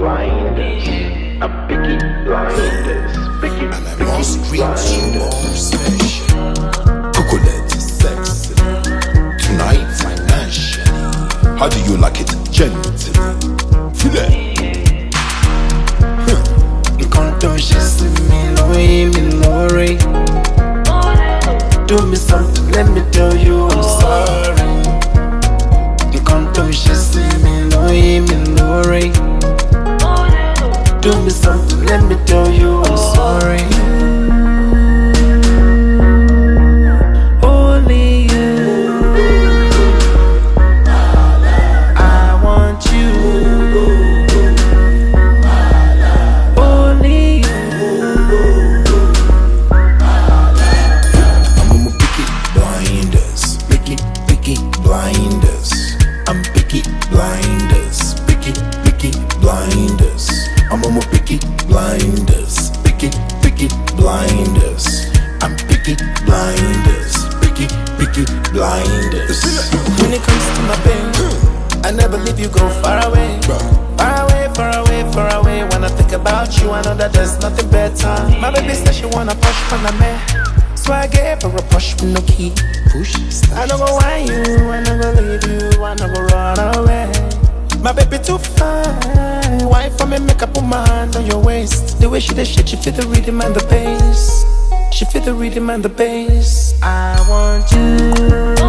blinders. I'm Peaky Blinders. Peaky Blinders. Special. Coconut sexy. Tonight financially. How do you like it? Gently. Feel it. Do me something, let me tell you I'm sorry. You can't do shit, see me, Lori. Do me something, let me tell you I'm sorry. Only you, I want you. Only you. Blinders. I'm Peaky Blinders. Peaky Blinders. I'm on my Peaky Blinders. Peaky Blinders. I'm Peaky Blinders. Peaky Blinders. When it comes to my pain, I never leave you, go far away. Far away, far away, far away. When I think about you, I know that there's nothing better. My baby said she wanna push on the man, so I gave her a push with no key. Push, I don't go want you, I don't go leave you, I don't go run away. My baby too fine. Why for me make up put my hand on your waist? The way she did shit, she feel the rhythm and the bass. She feel the rhythm and the bass. I want you.